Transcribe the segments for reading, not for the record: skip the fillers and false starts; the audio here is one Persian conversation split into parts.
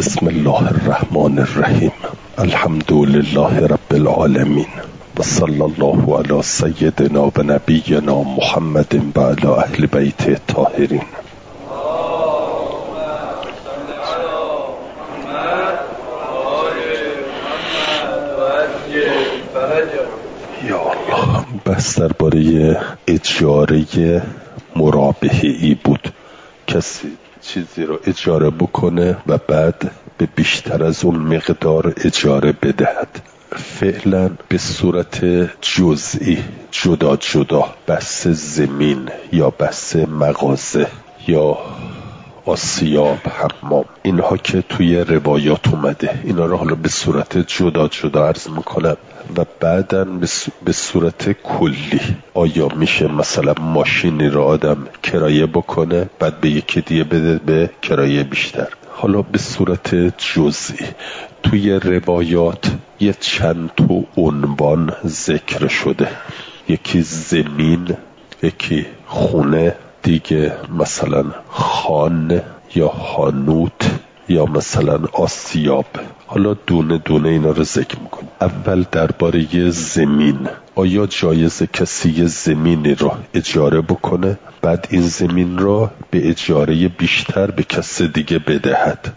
بسم الله الرحمن الرحیم. الحمد لله رب العالمین و صلی الله علی سیدنا و نبینا محمد و علی اهل بیت الطاهرین. یا الله. بس درباره اجاره مرابحی بود. کسی چیزی رو اجاره بکنه و بعد به بیشتر از اون مقدار اجاره بدهد. فعلا به صورت جزئی جدا جدا بحث زمین یا بحث مغازه یا آسیاب حمام اینها که توی روایات اومده، اینا رو حالا به صورت جدا جدا عرض میکنم و بعداً به صورت کلی آیا میشه مثلا ماشینی رو آدم کرایه بکنه بعد به یکی دیگه بده به کرایه بیشتر. حالا به صورت جزئی توی روایات یه چند تا عنوان ذکر شده، یکی زمین، یکی خونه، دیگه مثلا خانه یا حانوت یا مثلا آسیاب. حالا دونه دونه اینا رو ذکر میکنم. اول درباره زمین، آیا جایزه کسی زمینی رو اجاره بکنه بعد این زمین رو به اجاره بیشتر به کسی دیگه بدهد؟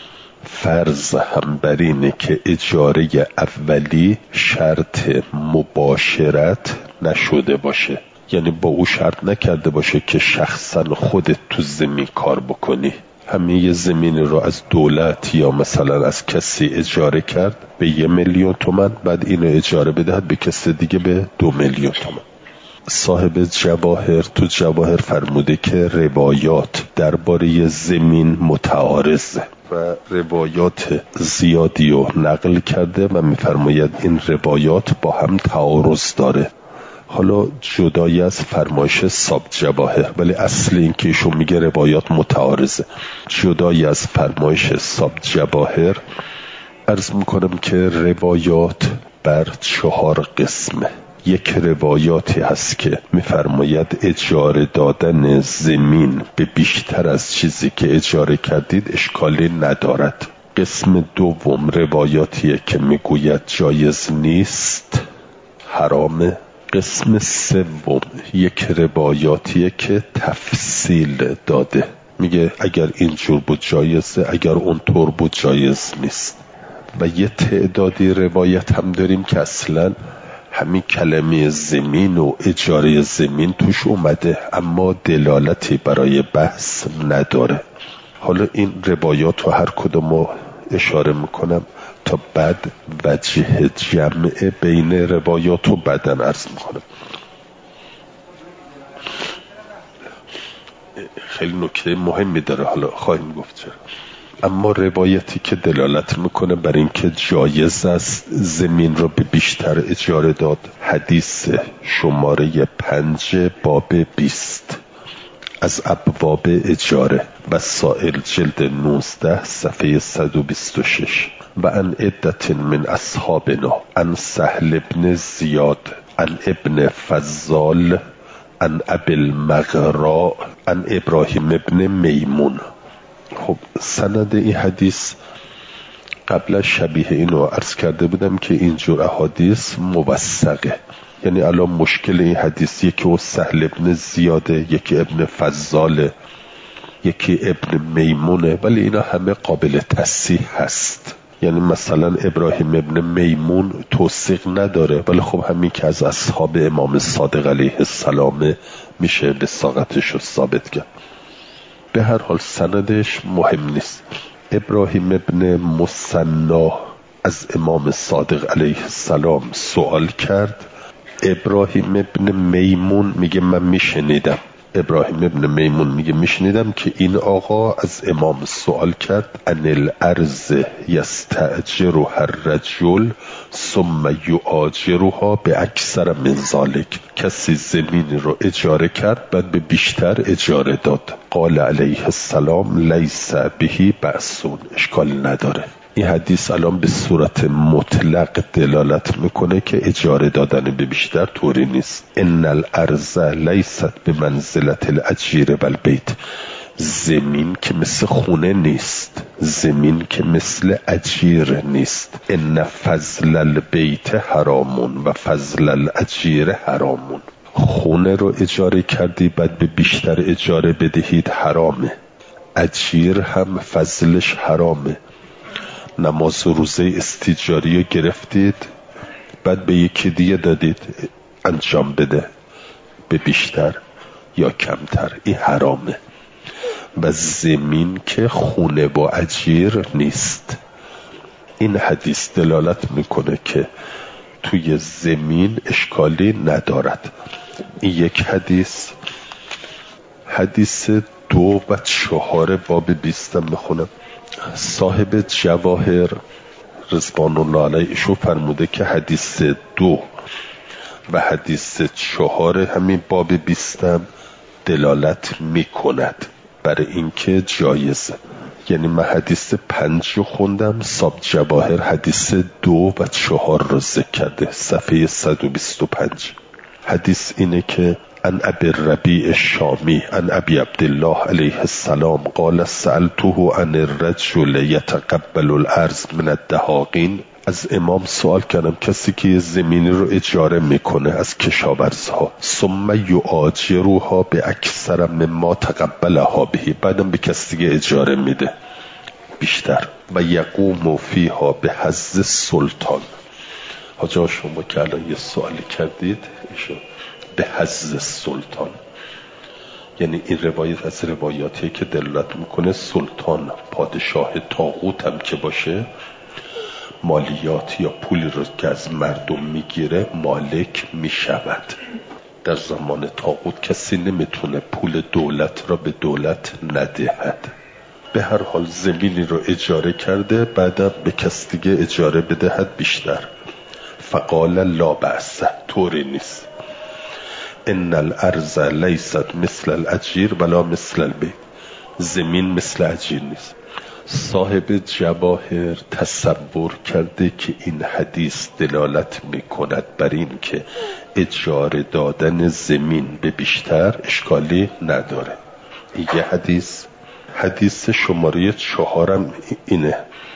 فرض هم بر اینه که اجاره اولی شرط مباشرت نشده باشه، یعنی با او شرط نکرده باشه که شخصا خودت تو زمین کار بکنی. همین یه زمین رو از دولت یا مثلا از کسی اجاره کرد به 1,000,000 تومان، بعد اینو اجاره بدهد به کسی دیگه به 2,000,000 تومان. صاحب جواهر تو جواهر فرموده که روایات درباره زمین متعارضه و روایات زیادی رو نقل کرده و میفرماید این روایات با هم تعارض داره. حالا جدای از فرمایش صاحب جواهر، ولی اصل این که ایشون میگه روایات متعارضه، جدای از فرمایش صاحب جواهر عرض میکنم که روایات بر 4 قسمه. یک روایاتی هست که میفرماید اجاره دادن زمین به بیشتر از چیزی که اجاره کردید اشکالی ندارد. قسم دوم روایاتیه که میگوید جایز نیست، حرامه. قسم سوم یک روایاتیه که تفصیل داده، میگه اگر اینجور بود جایزه، اگر اونطور بود جایز نیست. و یه تعدادی روایت هم داریم که اصلا همین کلمه زمین و اجاره زمین توش اومده اما دلالتی برای بحث نداره. حالا این روایات رو هر کدوم اشاره میکنم تا بعد وجه جمع بین روایات رو بعدن عرض میکنم. خیلی نکته مهمی داره، حالا خواهیم گفت چرا. اما روایتی که دلالت میکنه بر این که جایز است زمین رو به بیشتر اجاره داد، حدیث شماره 5 باب 20 از ابواب اجاره و سائل جلد 19 صفحه 126. و ان عدة من اصحابنا عن سهل بن زیاد عن ابن فضال عن ابی المغراء عن ابراهیم ابن میمون. خب سند این حدیث قبل شبیه اینو عرض کرده بودم که اینجور احادیث موثقه، یعنی الان مشکل این حدیث یکی او سهل ابن زیاده، یکی ابن فضاله، یکی ابن میمونه، ولی اینا همه قابل تصحیح هست. یعنی مثلا ابراهیم ابن میمون توثیق نداره، ولی خب همین که از اصحاب امام صادق علیه السلام میشه وثاقتش رو ثابت کرد. به هر حال سندش مهم نیست. ابراهیم ابن مثنا از امام صادق علیه السلام سوال کرد. ابراهیم ابن میمون میگه من میشنیدم. ابراهیم ابن میمون میگه میشنیدم که این آقا از امام سوال کرد ان الارض یستأجرها الرجل ثم یؤاجرها باکثر من ذلک. کسی زمین رو اجاره کرد بعد به بیشتر اجاره داد. قال علیه السلام لیس به بأس، اشکال نداره. این حدیث الان به صورت مطلق دلالت میکنه که اجاره دادن به بیشتر طوری نیست. ان الارض لیست بمنزلة الاجیر والبیت، زمین که مثل خونه نیست، زمین که مثل اجیر نیست. ان فضل البیت حرامون و فضل الاجیر حرامون. خونه رو اجاره کردی بعد به بیشتر اجاره بدهید حرامه. اجیر هم فضلش حرامه. نماز و روزه استیجاری رو گرفتید بعد به یکی دیگه دادید انجام بده به بیشتر یا کمتر، این حرامه. و زمین که خونه با اجیر نیست. این حدیث دلالت میکنه که توی زمین اشکالی ندارد. این یک حدیث. حدیث 2 و 4 باب 20 میخونم. صاحب جواهر رضوان الله علیه ایشون فرموده که حدیث 2 و حدیث 4 همین باب 20 دلالت میکند برای اینکه جایزه. یعنی من حدیث 5 رو خوندم، صاحب جواهر حدیث 2 و 4 رو ذکر کرده، صفحه 125. حدیث اینه که عن ابی الربیع الشامی عن ابی عبدالله علیه السلام قال سألته عن الرجل یتقبل الارض من الدهاقین. از امام سوال کردم کسی که زمینی رو اجاره میکنه از کشاورزها، ثم یؤاجرها به اکثر مما تقبلها به، بعدم به کسی دیگه اجاره میده بیشتر، و یقوم فیها به حظ سلطان. حاجا شما که الان یه سوالی کردید ایشون به حظ سلطان، یعنی این روایت از روایاتی که دلالت میکنه سلطان پادشاه طاغوت هم که باشه مالیات یا پولی رو که از مردم میگیره مالک میشود. در زمان طاغوت کسی نمیتونه پول دولت را به دولت ندهد. به هر حال زمینی رو اجاره کرده بعد به کسی دیگه اجاره بدهد بیشتر. فقال لا بأس، طوری نیست. ان الارض لیست مثل الاجیر ولا مثل البیت. زمین مثل اجیر نیست. صاحب جواهر تصور کرده که این حدیث دلالت میکند بر این که اجاره دادن زمین به بیشتر اشکالی نداره. یه حدیث شماره 4 اینه.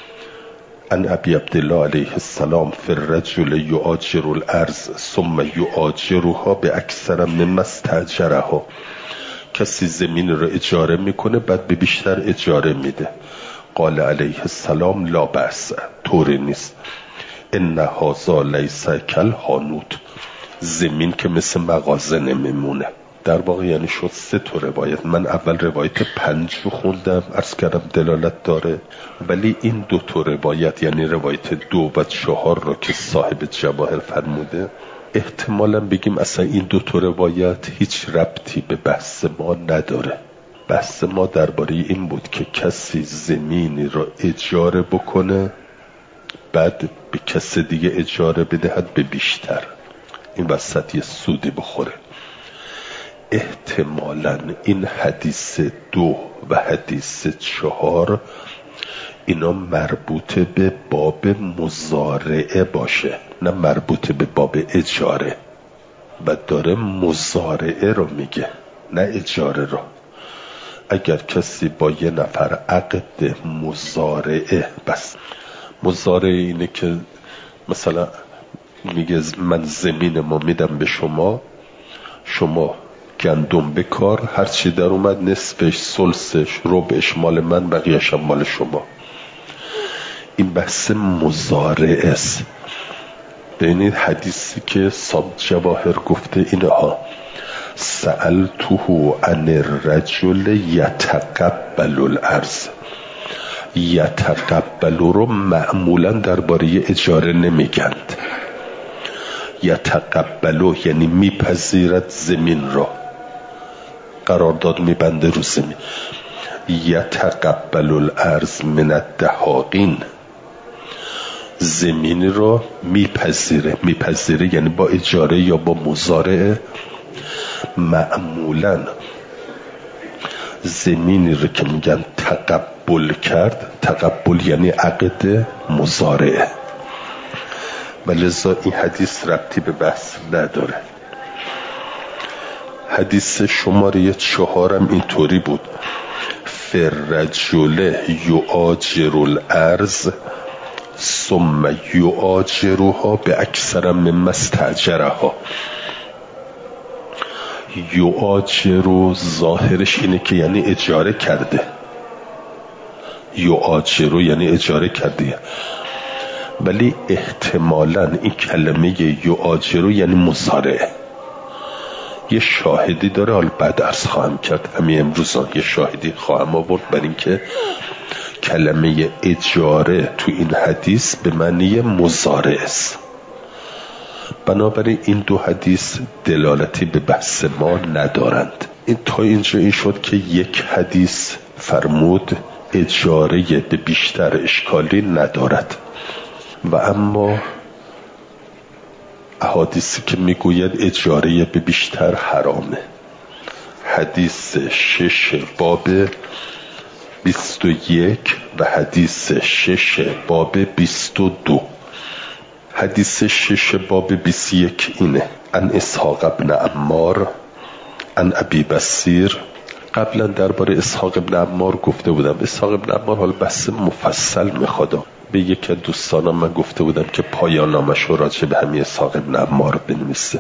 عن ابی عبدالله علیه السلام فی الرجل یؤاجر الارض ثم یؤاجرها به اکثر مما استاجرها. کسی زمین رو اجاره میکنه بعد به بیشتر اجاره میده. قال علیه السلام لا بأس، طوری نیست. ان هذا لیس کالحانوت. زمین که مثل مغازه نمیمونه. در واقع یعنی شد 3 تا روایت. من اول روایت 5 رو خوندم، عرض کردم دلالت داره، ولی این 2 تا روایت یعنی روایت 2 و 4 رو که صاحب جواهر فرموده احتمالاً بگیم اصلا این 2 تا روایت هیچ ربطی به بحث ما نداره. بحث ما درباره این بود که کسی زمینی رو اجاره بکنه بعد به کسی دیگه اجاره بدهد به بیشتر، این وسط یه سودی بخوره. احتمالاً این حدیث 2 و حدیث 4 اینا مربوط به باب مزارعه باشه، نه مربوط به باب اجاره. و داره مزارعه رو میگه نه اجاره رو. اگر کسی با یه نفر عقد مزارعه، بس مزارعه اینه که مثلا میگه من زمین ما میدم به شما، شما گندم بکار، هرچی در اومد نصفش، ثلثش، ربعش مال من، بقیه‌اش مال شما. این بحث مزارعه است. ببینید حدیثی که صاحب جواهر گفته اینها سألته عن الرجل یتقبل الارض. یتقبل رو معمولا درباره اجاره نمیگند. یتقبل یعنی میپذیرد زمین را، قرارداد میبنده رو زمین. یتقبل الارض من الدهاقین، زمین رو میپذیره یعنی با اجاره یا با مزارعه. معمولا زمینی رو که میگن تقبل کرد، تقبل یعنی عقد مزارعه، ولذا این حدیث ربطی به بحث نداره. حدیث شماره 4 اینطوری بود. الرجل یؤاجر الارض ثم یؤاجرها باکثر مما استاجرها. یؤاجر ظاهرش اینه که یعنی اجاره کرده، یؤاجر یعنی اجاره کرده، ولی احتمالاً این کلمه یؤاجر یعنی مضارعه. یه شاهدی داره، حالا بعد عرض خواهم کرد، همین امروزان یه شاهدی خواهم آورد بر این که کلمه اجاره تو این حدیث به معنی مضارع است. بنابراین این دو حدیث دلالتی به بحث ما ندارند. این تا اینجا این شد که یک حدیث فرمود اجاره به بیشتر اشکالی ندارد، و اما احادیثی که میگوید اجاره به بیشتر حرامه. حدیث 6 باب 21 و حدیث 6 باب 22. حدیث 6 باب 21 اینه: عن اسحاق ابن عمار عن ابی بصیر. قبلا درباره اسحاق ابن عمار گفته بودم. اسحاق ابن عمار حالا بحث مفصل میخواد. به یکی از دوستانم من گفته بودم که پایان نامش رو راجع به همین اسحاق ابن عمار بنویسه.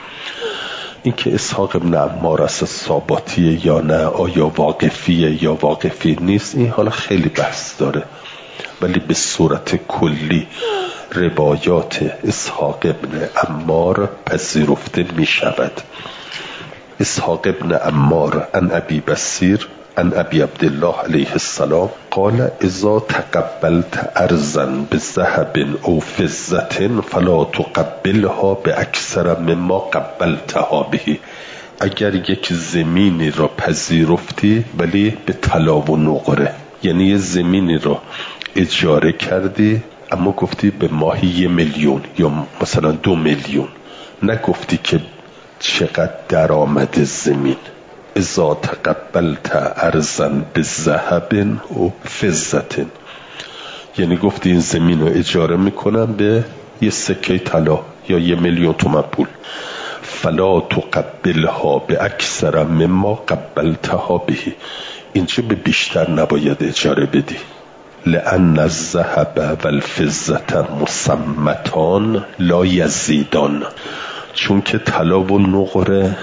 این که اسحاق ابن عمار اصلا ثابتیه یا نه، آیا واقفیه یا واقفی نیست، این حالا خیلی بحث داره، ولی به صورت کلی روایات اسحاق ابن عمار پذیرفته می شود. اسحاق ابن عمار عن ابی بصیر عن ابی عبدالله علیه السلام قال اذا تقبلت ارضا بذهب او فضة فلا تقبلها باکثر مما قبلتها به. اگر یک زمینی را پذیرفتی ولی به طلا و نقره، یعنی یه زمینی را اجاره کردی اما گفتی به ماهی 1 میلیون یا مثلا 2 میلیون، نگفتی که چقدر درآمد زمین. اذا تقبلت ارضا بذهب او فضة، یعنی گفتی این زمین رو اجاره میکنم به یه سکه طلا یا 1 میلیون تومان پول. فلا تقبلها باکثر مما قبلتها به، اینجا به بیشتر نباید اجاره بدی. لأن الذهب والفضة مسمتان لا یزیدان، چون که طلا و نقره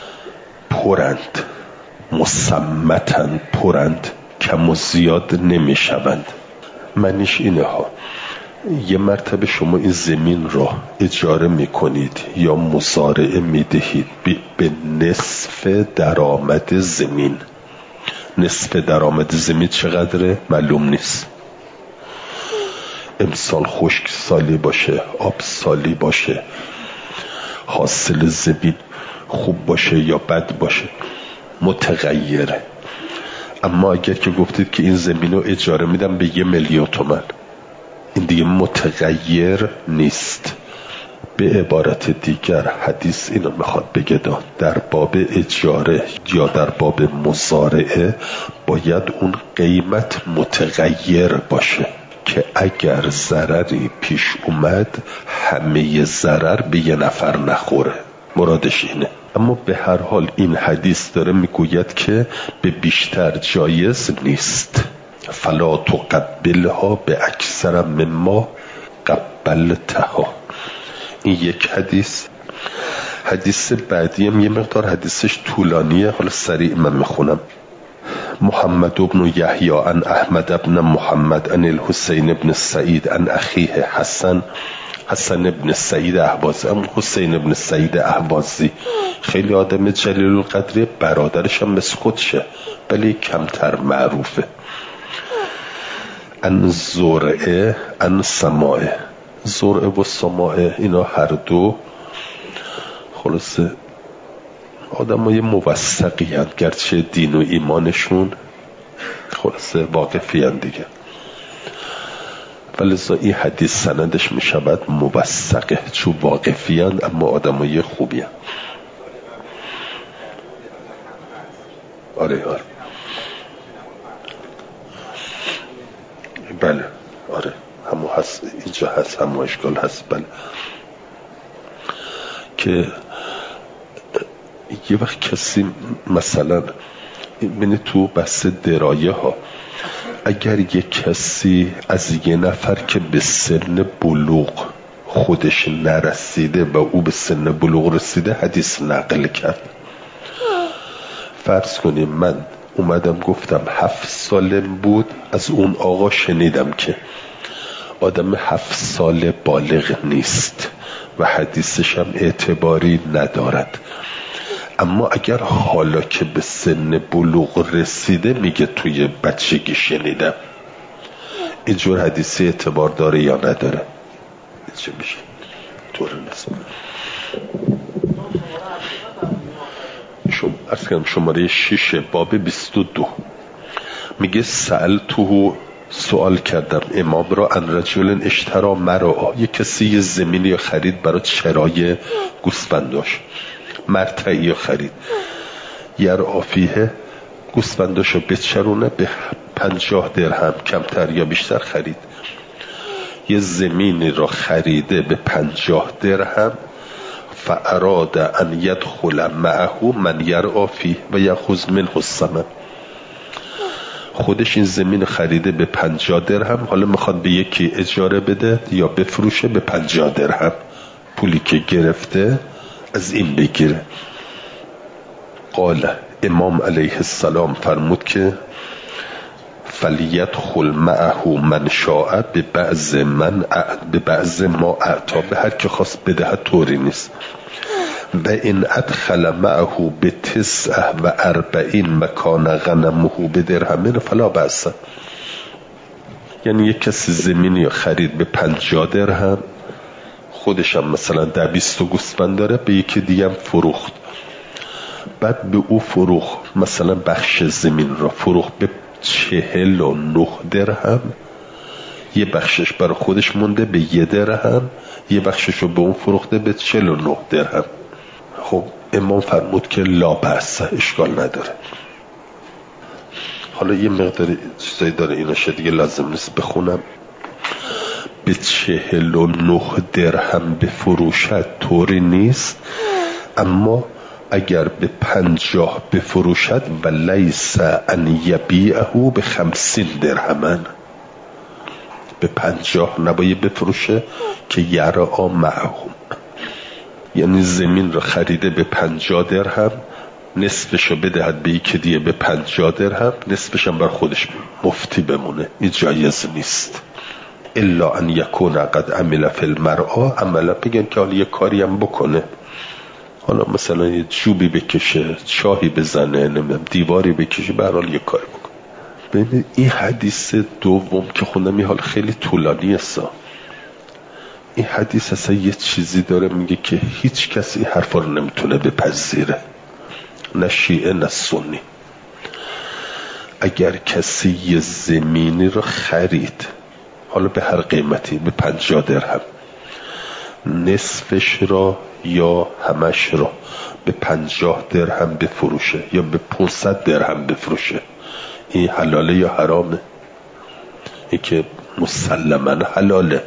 پرند، مسمتن پرند، کم و زیاد نمی شوند. معنیش اینه ها، یه مرتبه شما این زمین را اجاره می کنید یا مزارعه می دهید به نصف درآمد زمین. نصف درآمد زمین چقدره معلوم نیست. امسال خشک سالی باشه، آب سالی باشه، حاصل زمین خوب باشه یا بد باشه، متغیره. اما اگر که گفتید که این زمین رو اجاره میدم به 1 میلیون تومان، این دیگه متغیر نیست. به عبارت دیگر حدیث اینو میخواد بگه در باب اجاره یا در باب مزارعه باید اون قیمت متغیر باشه که اگر ضرری پیش اومد همه ضرر به یه نفر نخوره. مرادش اینه. اما به هر حال این حدیث داره میگوید که به بیشتر جایز نیست. فلا تقبلها به اکثر مما قبلتها. این یک حدیث. حدیث بعدی هم یه مقدار حدیثش طولانیه، حالا سریع من میخونم. محمد بن یحیی عن احمد بن محمد عن الحسین بن سعید عن اخیه حسن بن سعید اهوازی. حسین بن سعید اهوازی خیلی آدم جلیل القدری، برادرش هم مثل خودشه ولی کمتر معروفه. عن زرعه عن سماعه. زرعه و سماعه اینا هر دو خلاصه آدم های موثقی هست، گرچه دین و ایمانشون خلاصه واقفی هست دیگه، ولذا این حدیث سندش می شود موثقه، چون واقفی هست اما آدم های خوبی هست. آره بله آره همون هست، اینجا هست، همون اشکال هست. بله که یه وقت کسی مثلا بینید تو بحث درایه ها اگر یک کسی از یه نفر که به سن بلوغ خودش نرسیده و او به سن بلوغ رسیده حدیث نقل کرد، فرض کنیم من اومدم گفتم 7 سالم بود، از اون آقا شنیدم که آدم 7 ساله بالغ نیست و حدیثش هم اعتباری ندارد، اما اگر حالا که به سن بلوغ رسیده میگه توی بچگی شنیدم، اینجور حدیثی اعتبار داره یا نداره؟ چه میشه؟ طور نیست. شماره 6 باب 22 میگه سألته، سوال کردم امام را ان رجل اشترا مرعا، یک کسی یه زمینی خرید برای چرای گوسفنداش، مرتعی خرید، یرعا فیه، گوسفنداشو بچرونه، به 50 درهم کمتر یا بیشتر خرید، یه زمینی را خریده به 50 درهم، فاراد ان یدخل معه من یرعا فیه و یأخذ منه الثمن، خودش این زمین خریده به 50 درهم، حالا میخواد به یکی اجاره بده یا بفروشه به 50 درهم، پولی که گرفته از این بگیره. قال امام علیه السلام فرمود که فلیدخل معه من شاء به بعض ما اعطا، به هر که خواست بدهد طوری نیست، و این ادخل معه به 49 مکان غنمه به درهمین فلا بأس. یعنی یک کسی زمینی خرید به 50 درهم، خودش هم مثلا 20 گوسفند داره، به یکی دیگه هم فروخت، بعد به او فروخت مثلا بخش زمین را فروخت به 49 درهم، یه بخشش برای خودش مونده به 1 درهم، یه بخشش رو به اون فروخته به 49 درهم. خب امام فرمود که لا بأس، اشکال نداره. حالا یه مقدار چیزایی داره، اینا دیگه لازم نیست بخونم. به 49 درهم بفروشد طوری نیست، اما اگر به 50 بفروشد و لیس ان یبیعه به 50 درهمن، به 50 نباید بفروشه که یرعا معهم، یعنی زمین رو خریده به 50 درهم، نصفشو بدهد به یکی دیگه به 50 درهم، نصفش هم بر خودش مفتی بمونه، این جایز نیست. الا ان یکون قد عمل فی المرعا، عملا بگن که حالا یه کاری هم بکنه، حالا مثلا یه جوبی بکشه، چاهی بزنه، نمیدونم دیواری بکشه، به هر حال یه کاری بکنه. ببینید این حدیث دوم که خوندم این حال خیلی طولانی است. این حدیث اصلا یه چیزی داره میگه که هیچ کسی حرفا رو نمیتونه بپذیره، نه شیعه نه سنی. اگر کسی یه زمینی رو خرید، حالا به هر قیمتی، به 50 درهم، نصفش را یا همش را به 50 درهم بفروشه یا به 500 درهم بفروشه، این حلاله یا حرامه؟ این که مسلماً حلاله.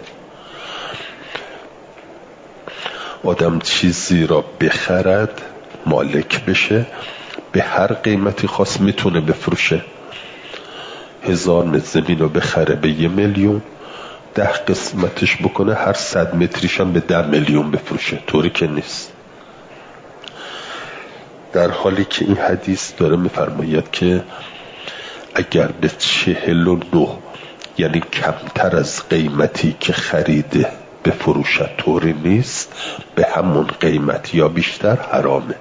آدم چیزی را بخرد، مالک بشه، به هر قیمتی خواست میتونه بفروشه. 1000 متر زمین رو بخره به 1 میلیون، 10 قسمتش بکنه، هر 100 متریش هم به 10 میلیون بفروشه، طوری که نیست. در حالی که این حدیث داره میفرماید که اگر به 49 یعنی کمتر از قیمتی که خریده بفروشد طوری نیست، به همون قیمت یا بیشتر حرامه.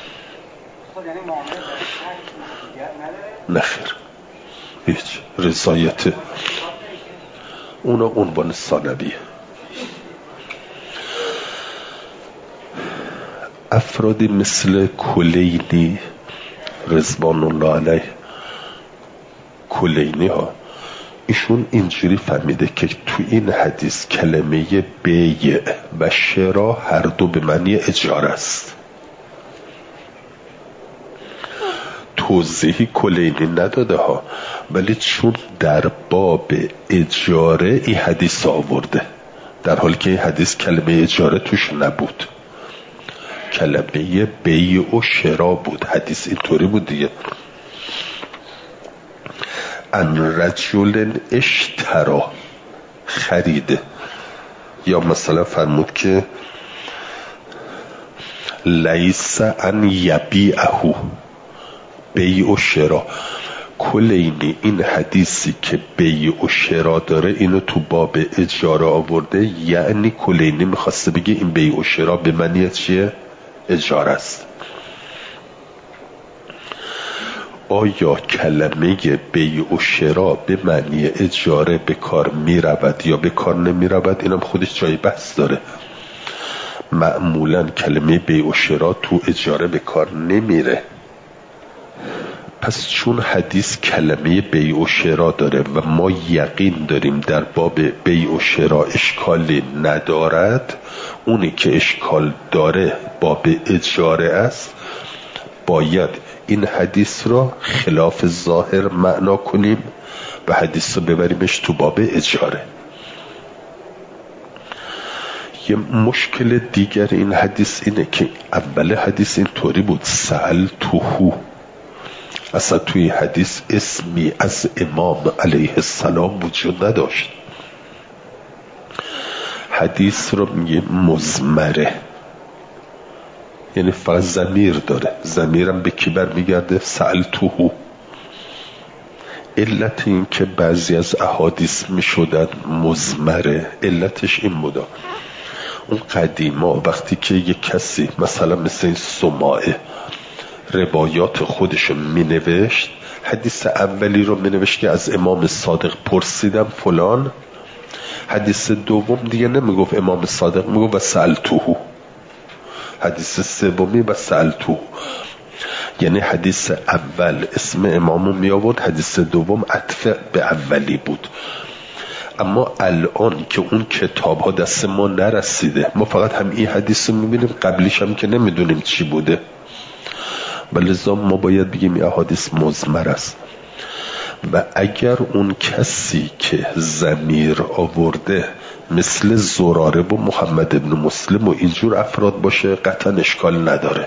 نخیر، هیچ رضایت اونا عنوان ثانویه. افرادی مثل کلینی رضوان الله علیه، کلینی ها، ایشون اینجوری فهمیده که تو این حدیث کلمه بیع و شرا هر دو به معنی اجاره است. توضیحی کلینی نداده ها، ولی چون در باب اجاره این حدیث آورده، در حالی که این حدیث کلمه اجاره توش نبود، کلمه بیع و شرا بود. حدیث اینطوری بود دیگه. ان رجل اشترا خریده، یا مثلا فرمود که لیس ان یبیعه بیع و شرا. کلینی این حدیثی که بیع و شرا داره اینو تو باب اجاره آورده، یعنی کلینی میخواسته بگه این بیع و شرا به معنی چیه؟ اجاره است. آیا کلمه بیع و شرا به معنی اجاره به کار می رود یا به کار نمی رود؟ اینم خودش جای بحث داره. معمولا کلمه بیع و شرا تو اجاره به کار نمیره. پس چون حدیث کلمه بیع و شرا داره و ما یقین داریم در باب بیع و شرا اشکالی ندارد، اونی که اشکال داره باب اجاره است، باید این حدیث را خلاف ظاهر معنا کنیم و حدیث رو ببریمش تو باب اجاره. یه مشکل دیگر این حدیث اینه که اول حدیث این طوری بود سألتهو، اصلا توی حدیث اسمی از امام علیه السلام وجود نداشت. حدیث رو میگه مضمره، یعنی فقط ضمیر داره، ضمیرم به کی برمیگرده؟ سألتهو. علت این که بعضی از احادیث میشدن مضمره علتش این بودا، اون قدیما وقتی که یک کسی مثلا مثل این سماعه روایات خودشو می نوشت، حدیث اولی رو می نوشت که از امام صادق پرسیدم فلان، حدیث دوم دیگه نمی گفت امام صادق، می گفت و سألتهو، حدیث سومی و سألتهو. یعنی حدیث اول اسم امامو می آورد، حدیث دوم عطف به اولی بود. اما الان که اون کتاب ها دست ما نرسیده، ما فقط هم این حدیث رو می بینیم، قبلیش هم که نمیدونیم چی بوده، ولذا ما باید بگیم این احادیث مضمر است. و اگر اون کسی که ضمیر آورده مثل زراره و محمد ابن مسلم و اینجور افراد باشه، قطعا اشکال نداره.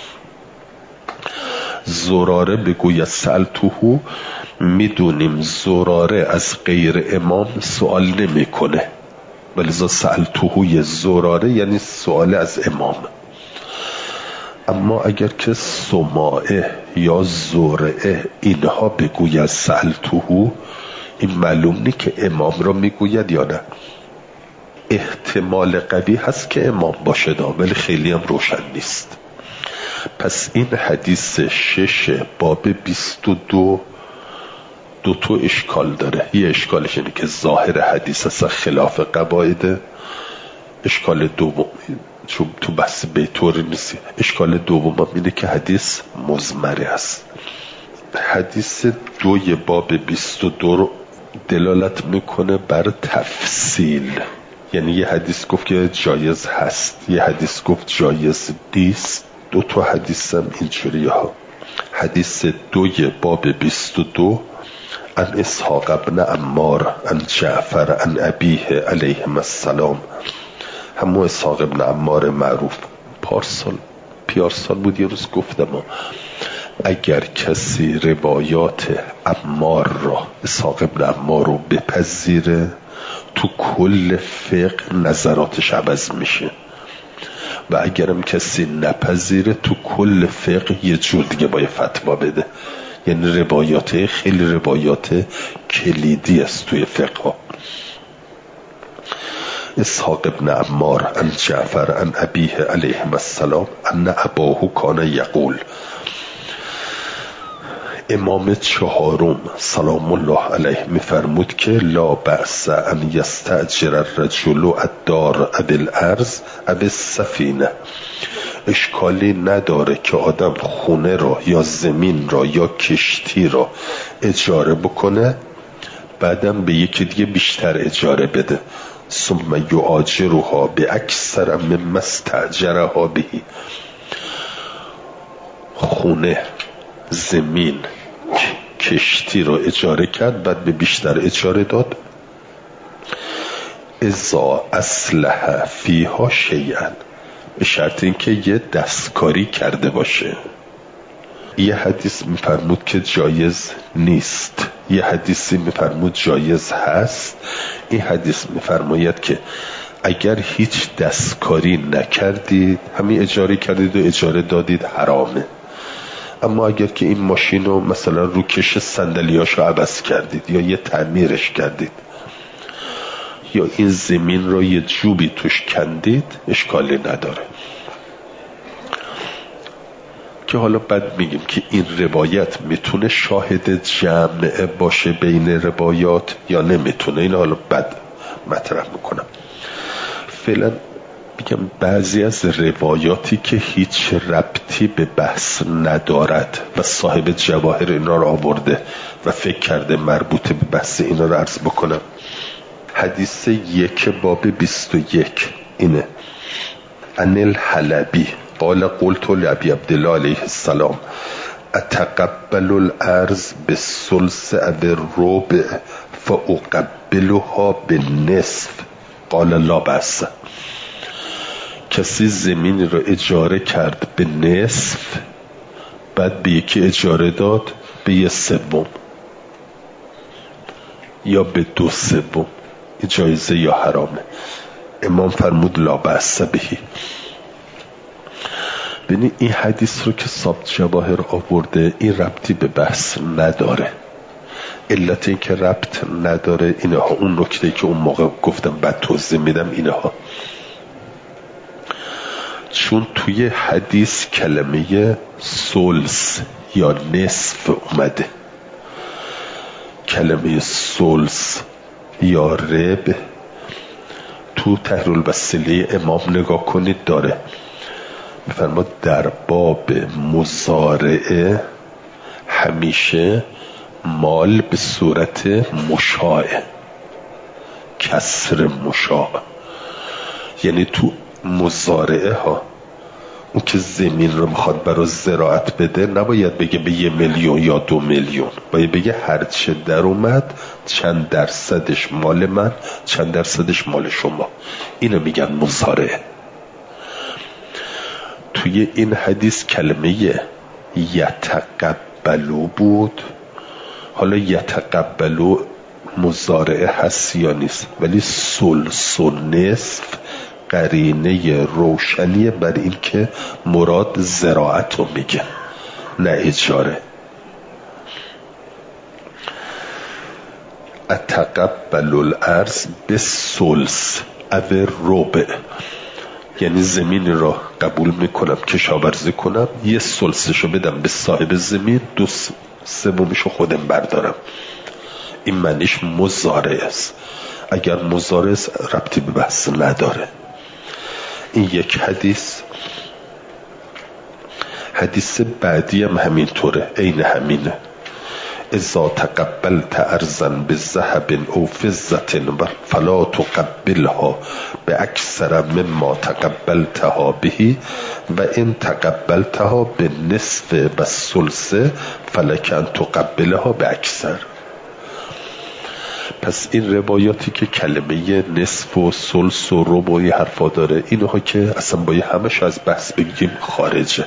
زراره بگوید سألتهو، میدونیم زراره از غیر امام سوال نمی کنه، ولذا سألتهوی زراره یعنی سوال از امام. اما اگر که سماعه یا زرعه اینها بگوید سألتهو، این معلوم نیست که امام را میگوید یا نه. احتمال قوی هست که امام باشه ولی خیلی هم روشن نیست. پس این حدیث 6 باب 22 دو تا اشکال داره. یه اشکالش اینه که ظاهر حدیث اصلا خلاف قواعد. اشکال دوم چون تو بحث بیتوری نیست، اشکال دوم هم اینه که حدیث مضمره است. حدیث 2 باب 22 رو دلالت میکنه بر تفصیل، یعنی یه حدیث گفت که جایز هست، یه حدیث گفت جایز نیست. 2 تا حدیث هم اینجوری ها. حدیث 2 باب 22 ان اسحاق ابن عمار ان جعفر ان ابیه علیهم السلام، همون اسحاق ابن عمار معروف، پیارسال بود یه روز گفتم اگر کسی روایات عمار را، اسحاق ابن عمار رو بپذیره، تو کل فقه نظراتش عوض میشه، و اگرم کسی نپذیره تو کل فقه یه جور دیگه باید فتوا بده. یعنی روایات خیلی روایات کلیدی است توی فقه ها. اسحاق ابن عمار ان جعفر ان ابیه علیهم السلام ان اباه کان یقول، امام 4 سلام الله علیه میفرمود که لا بأس ان یستأجر الرجل الدار ابی الارض ابی السفینه، اشکالی نداره که آدم خونه را یا زمین را یا کشتی را اجاره بکنه، بعدم به یکی دیگه بیشتر اجاره بده. ثم یؤاجرها باکثر مما استأجرها به، خونه، زمین، کشتی رو اجاره کرد، بعد به بیشتر اجاره داد. اذا اصلح فیها شیئا، به شرط اینکه یه دستکاری کرده باشه. یه حدیث میفرمود که جایز نیست یه حدیثی میفرمود جایز هست. این حدیث میفرماید که اگر هیچ دستکاری نکردید، همین اجاره کردید و اجاره دادید، حرامه. اما اگر که این ماشین رو مثلا روکش صندلیاشو عوض کردید یا یه تعمیرش کردید یا این زمین رو یه جوبی توش کندید، اشکالی نداره. که حالا بعد میگیم که این روایت میتونه شاهد جمع باشه بین روایات یا نمیتونه. این حالا بعد مطرح میکنم. فعلا میگم بعضی از روایاتی که هیچ ربطی به بحث ندارد و صاحب جواهر اینا رو آورده و فکر کرده مربوط به بحث اینا رو عرض بکنم. حدیث 1 باب 21 اینه: عن الحلبی قال قلت لأبي عبدالله علیه السلام اتقبل الارض بالثلث او الربع فاقبلها بالنصف قال لا بأس. کسی زمین رو اجاره کرد به نصف، بعد به یکی اجاره داد به 1/3 یا به 2/3، این جایزه یا حرامه؟ امام فرمود لا بأس بهی. ببین این حدیث رو که صاحب جواهر آورده این ربطی به بحث نداره. علت این که ربط نداره اینها، اون نکته که اون موقع گفتم بعد توضیح میدم اینها، چون توی حدیث کلمه ثلث یا نصف اومده. کلمه ثلث یا ربع تو تحریر الوسیله امام نگاه کنید داره. میفرماد در باب مضارعه همیشه مال به صورت مشاع، کسر مشاع، یعنی تو مضارعه ها اون که زمین رو میخواد برای زراعت بده نباید بگه به 1 میلیون یا 2 میلیون، باید بگه هرچه در اومد چند درصدش مال من، چند درصدش مال شما. اینو میگن مضارعه. توی این حدیث کلمه یتقبلو بود. حالا یتقبلو مضارعه هست یا نیست، ولی ثلث و نصف قرینه روشنیه بر این که مراد زراعت رو میگه نه اجاره. اتقبل الارض بالثلث او الربع، یعنی زمین را قبول میکنم کشاورزی کنم، 1/3 بدم به صاحب زمین، 2/3 خودم بردارم. این معنیش مضارع است. اگر مضارع است ربطی به بحث نداره. این یک حدیث. حدیث بعدی هم همینطوره، عین همینه: اذا تقبلت ارضا بذهب او فضة فلا تقبلها باکثر مما تقبلتها به و ان تقبلتها بالنصف و الثلث فلک ان تقبلها باکثر. پس این روایاتی که کلمه نصف و ثلث و ربع حرفا داره، اینها که اصلا با همش از بحث بگیم خارجه.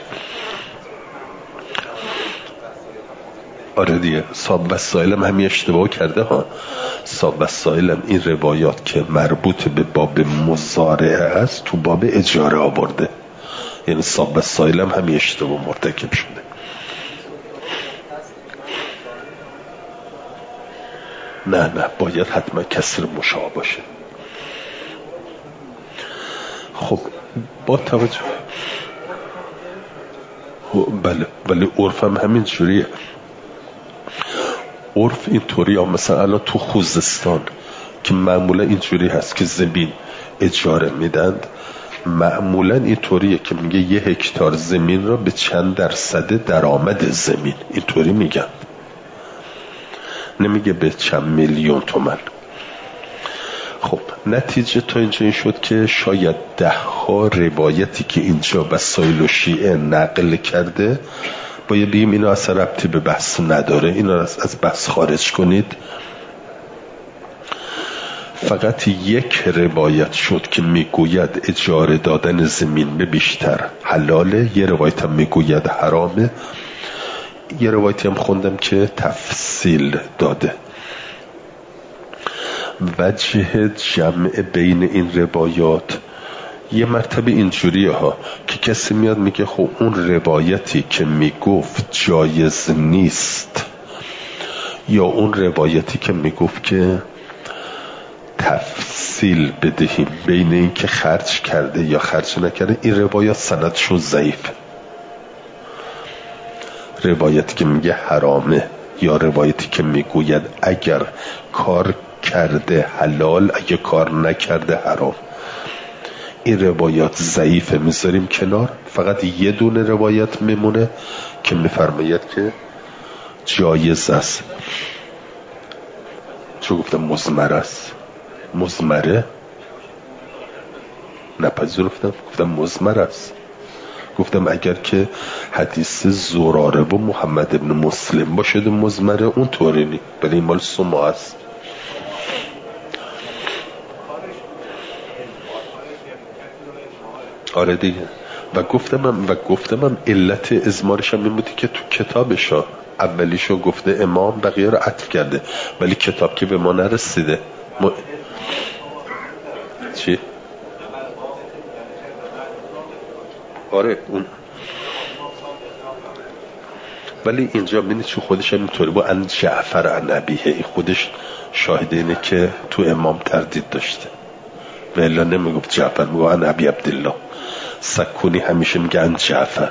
آره دیگه، صاحب وسائلم همین اشتباه کرده ها. صاحب وسائلم این روایات که مربوط به باب مضارعه است تو باب اجاره آورده، یعنی صاحب وسائلم همین اشتباه مرتکب شده. نه باید حتما کسر مشاع باشه. خب با توجه بله عرفم همین جوریه. عرف اینطوری ها، مثلا الان تو خوزستان که معمولا اینطوری هست که زمین اجاره میدند، معمولا اینطوریه که میگه 1 هکتار زمین را به چند درصد درآمد زمین، اینطوری میگن، نمیگه به چند میلیون تومان. خب نتیجه تا اینجا این شد که شاید 10 روایتی که اینجا وسائل و شیعه نقل کرده باید بگیم اینا اصلا ربطی به بحث نداره، اینا از بحث خارج کنید. فقط یک روایت شد که میگوید اجاره دادن زمین به بیشتر حلاله، یه روایت هم میگوید حرامه. یه روایتی هم خوندم که تفصیل داده. وجه جمع بین این روایات یه مرتبه اینجوریه ها که کسی میاد میگه خب اون روایتی که میگفت جایز نیست یا اون روایتی که میگفت که تفصیل بدهیم بین این که خرج کرده یا خرج نکرده، این روایات سندشون ضعیف. روایتی که میگه حرامه یا روایتی که میگوید اگر کار کرده حلال، اگه کار نکرده حرام، این روایات ضعیفه، میذاریم کنار. فقط یه دونه روایت میمونه که میفرماید که جایز است. چون گفتم مزمر است، مزمره نپذیرفتم، گفتم مزمر است. گفتم اگر که حدیث زراره و محمد ابن مسلم باشد مزمره، اون طوری نی، ولی این مال سما است. آره دیگه. و گفتم علت ازمارش هم این بودی که تو کتابشا اولیشو گفته امام، بقیه رو عطف کرده، ولی کتاب که به ما نرسیده. چی؟ آره اون، ولی اینجا بینید چون خودش هم اینطوری با ان جعفر عن ابیه، این خودش شاهد اینه که تو امام تردید داشته، و الا نمیگفت جعفر، میگفت ان ابی عبدالله. سکونی همیشه میگه ان جعفر.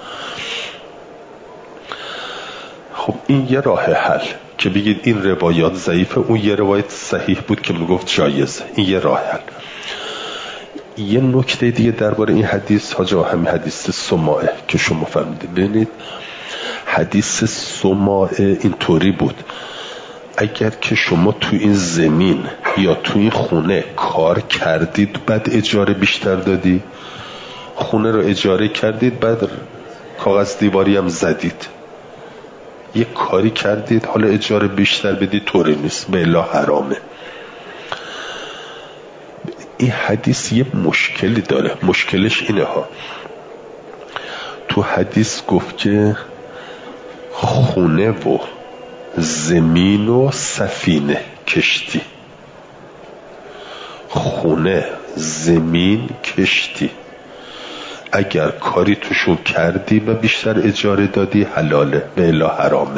خب این یه راه حل که بگید این روایات ضعیفه، اون یه روایت صحیح بود که میگفت جایزه، این یه راه حل. یه نکته دیگه درباره این حدیث حاجا، همین حدیث سماعه که شما فهمیدید. ببینید حدیث سماعه این طوری بود اگر که شما تو این زمین یا تو این خونه کار کردید بعد اجاره بیشتر دادی، خونه رو اجاره کردید بعد کاغذ دیواری هم زدید، یه کاری کردید حالا اجاره بیشتر بدید، طوری نیست، به الا حرامه. این حدیث یه مشکلی داره. مشکلش اینه ها، تو حدیث گفت که خونه و زمین و سفینه، کشتی، خونه، زمین، کشتی، اگر کاری توشون کردی و بیشتر اجاره دادی حلاله، و الا حرامه.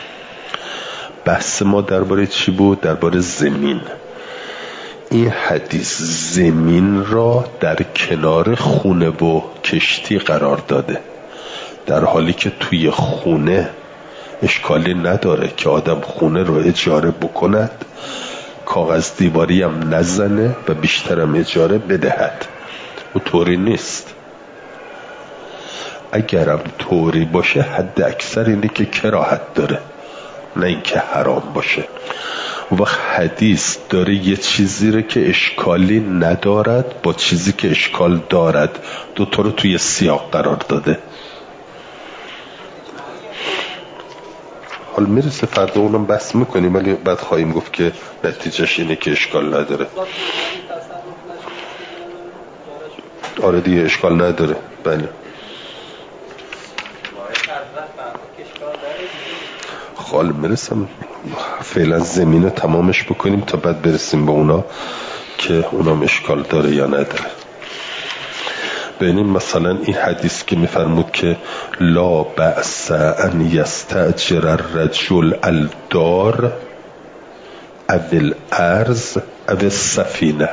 بحث ما درباره چی بود؟ درباره زمین. این حدیث زمین را در کنار خونه و کشتی قرار داده، در حالی که توی خونه اشکالی نداره که آدم خونه رو اجاره بکند، کاغذ دیواری هم نزنه و بیشترم اجاره بدهد. او طوری نیست. اگرم طوری باشه حد اکثر اینه که کراهت داره، نه اینکه حرام باشه. و حدیث داره یه چیزی رو که اشکالی ندارد با چیزی که اشکال دارد، دوتا رو توی سیاق قرار داده. حال میرسه فردا اونم بحث میکنیم، ولی بعد خواهیم گفت که نتیجهش اینه که اشکال نداره. آره دیگه اشکال نداره. بله خال میرسم فعلا زمین رو تمامش بکنیم تا بعد برسیم به اونا که اونام اشکال داره یا نداره. ببینیم مثلا این حدیث که میفرمود که لا بأس ان یستأجر الرجل الدار او الارض او السفینه.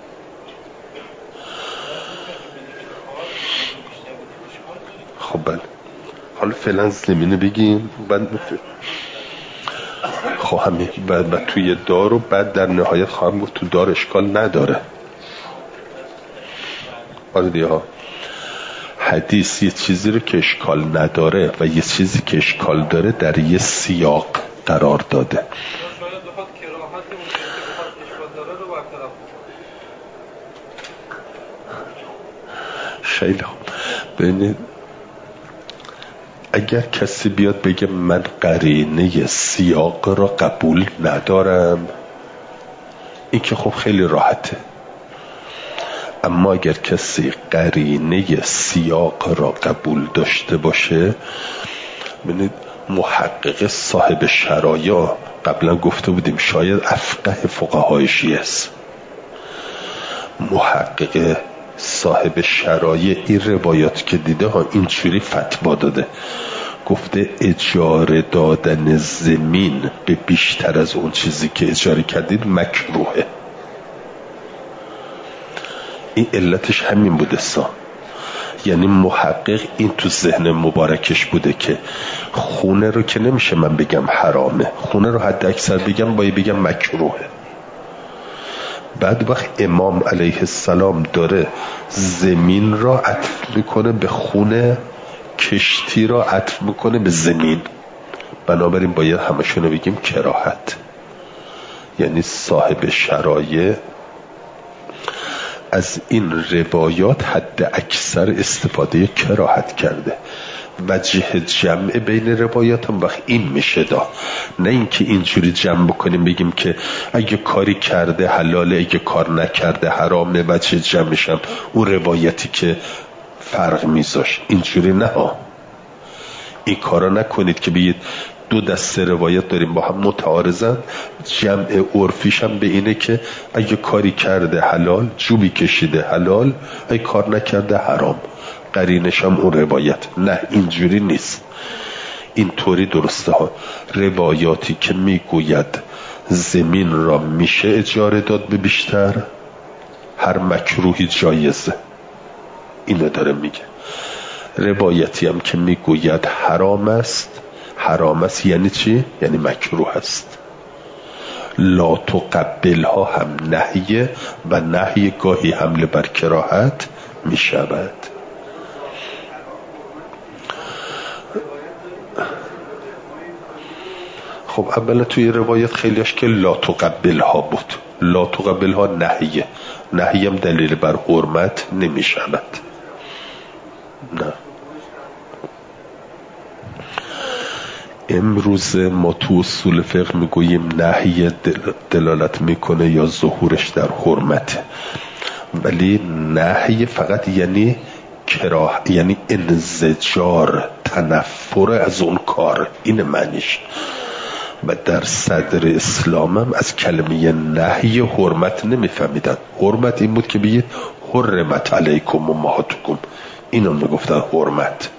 خب بله، حالا فعلا زمینه بگیم بعد خواهم بعد توی دار و بعد در نهایت خواهم گفت تو دار اشکال نداره. آره دیگه ها، حدیث یه چیزی رو که اشکال نداره و یه چیزی که اشکال داره در یه سیاق قرار داده. خیلی خوب. ببینید اگر کسی بیاد بگه من قرینه سیاق را قبول ندارم، این که خب خیلی راحته. اما اگر کسی قرینه سیاق را قبول داشته باشه، ببینید محقق صاحب شرایا قبلا گفته بودیم شاید افقه فقهای شیعه است. محقق صاحب شرایع این روایات که دیده ها اینجوری فتوا داده، گفته اجاره دادن زمین به بیشتر از اون چیزی که اجاره کردید مکروهه. این علتش همین بوده یعنی محقق این تو ذهن مبارکش بوده که خونه رو که نمیشه من بگم حرامه، خونه رو حد اکثر باید بگم مکروهه. بعد وقت امام علیه السلام داره زمین را عطف میکنه به خونه، کشتی را عطف میکنه به زمین، بنابراین باید همشونو بگیم کراهت. یعنی صاحب شرایع از این روایات حد اکثر استفاده کراهت کرده. وجه جمع بین روایات هم وقت این میشه نه اینکه اینجوری جمع بکنیم بگیم که اگه کاری کرده حلاله اگه کار نکرده حرامه. وجه جمعش هم اون روایتی که فرق میذاشت اینجوری نه این کارا نکنید که بگید دو دسته روایت داریم با هم متعارضن. جمع عرفیش هم به اینه که اگه کاری کرده حلال، جوبی کشیده حلال، اگه کار نکرده حرام. قرینش هم اون روایت. نه اینجوری نیست، اینطوری درسته ها. روایاتی که میگوید زمین را میشه اجاره داد به بیشتر، هر مکروهی جایزه، اینو داره میگه. روایتی هم که میگوید حرام است یعنی چی؟ یعنی مکروه است. لا تقبلها هم نهیه و نهی گاهی حمله بر کراهت میشود. خب اولا توی روایت خیلیش که لا تقبلها بود، لا تقبلها نهیه، نهیم دلیل بر حرمت نمیشود. نه امروز ما تو اصول فقه میگوییم نهی دلالت میکنه یا ظهورش در حرمت، ولی نهی فقط یعنی کراه، یعنی انزجار، تنفر از اون کار، این معنیش. و در صدر اسلام هم از کلمه نهی حرمت نمیفهمیدن. حرمت این بود که بگید حرمت علیکم امهاتکم، اینو میگفتن حرمت.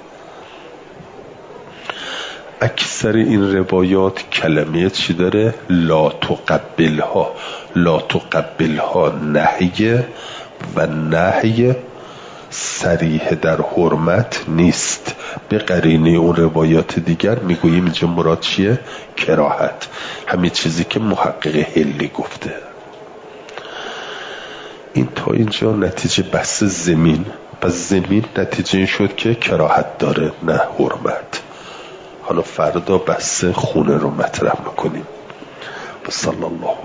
اکثر این روایات کلمه چی داره؟ لا تقبلها. لا تقبلها نهیه و نهی صریح در حرمت نیست. به قرینه اون روایات دیگر میگوییم اینجا مراد چیه؟ کراهت. همین چیزی که محقق هلی گفته. این تا اینجا نتیجه بحث زمین. پس زمین نتیجه این شد که کراهت داره نه حرمت. حالا فردا بحث خونه رو مطرح میکنیم. صلی الله